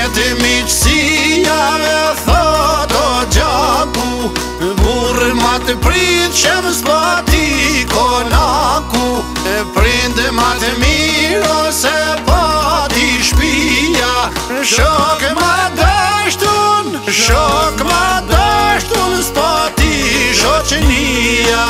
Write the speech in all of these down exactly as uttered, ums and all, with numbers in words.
të miqësijave thot o gjaku, burë ma të prit qem s'pati konaku, prindë ma të mirë ose pati shpia, shok ma dashtun, shok ma dashtun s'pati shoqënia.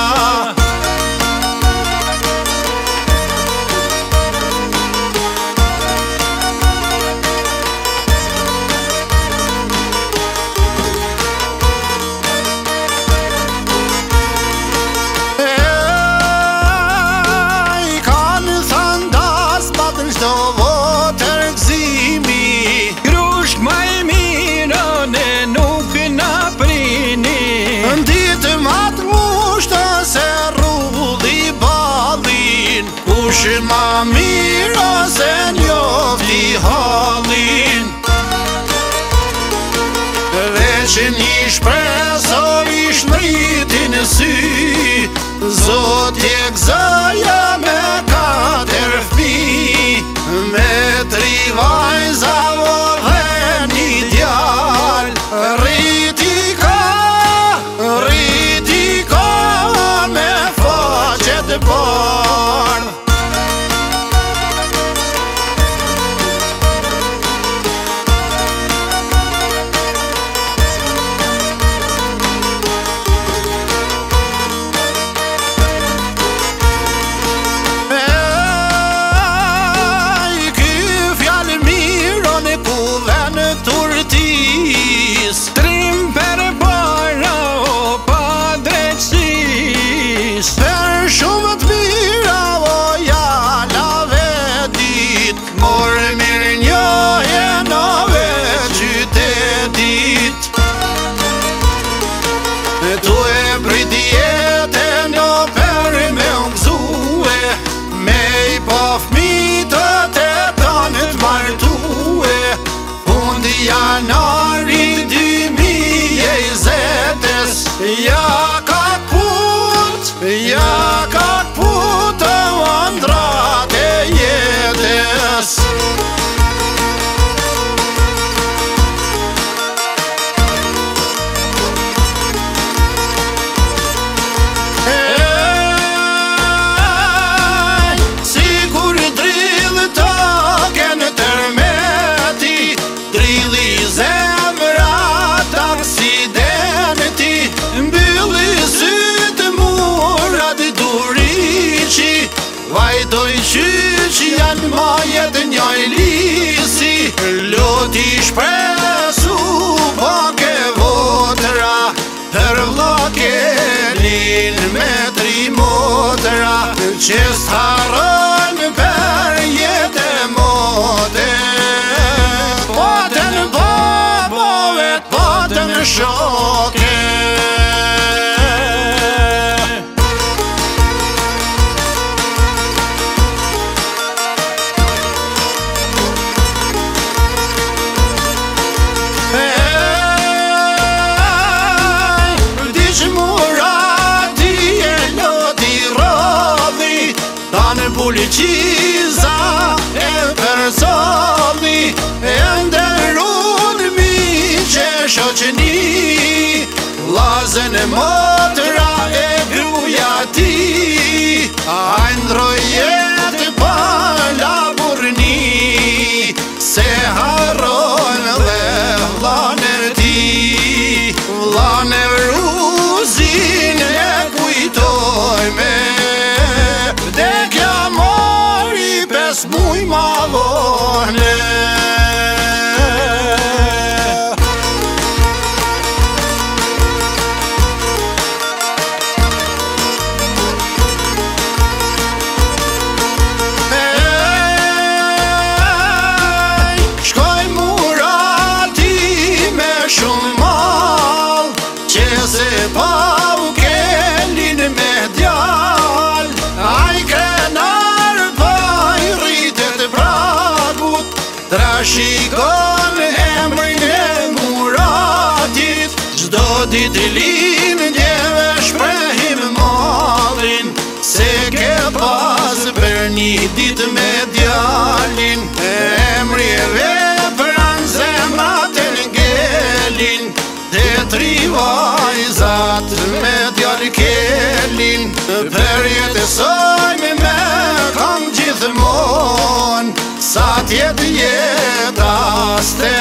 Kush ma mirë ose njofti halin, veç një shpreso ish nriti në sy, Zoti e gëzoja me katër fmi, me tri vajza dhe një djal. Rriti ka, rriti ka me faqet bardh. Trim per para o pa drejtësis, per shumë të mira o jalave dit, morë mirë njohje nove qytetit. Tu e prit jetën o per me ungzue, me i po fmitët e tanët martue, fundi janari ja ka put, ja ka put o andrat e jetës. Si kur drill token tërmeti, drilli zemrat aksidenti, mbylli sytë murat duriqi, vajdoj qyq janë majet njoj lisi, loti shpresu po ke votra, her vlakelin me tri motra, që s'harron per jetë mote, potën babovet, potën shoke. Policiza e personi e ndërrun mi që shoqëni, lazen e motra e gruja ti, a ndroj jetë pa laburni, se harron dhe vlaner ti, vlaner ruzin e kujtoj me, muj malone. Shkoj murati me shumë mal, që se pa u kelin me djal, aj krenar trashikon emrin e muratit, gjdo dit lin djeve shprehim malin, se ke pas për një dit me djalin, emri e vepran zem për jetësojmë me kam gjithmon, sa tjetë jeta ste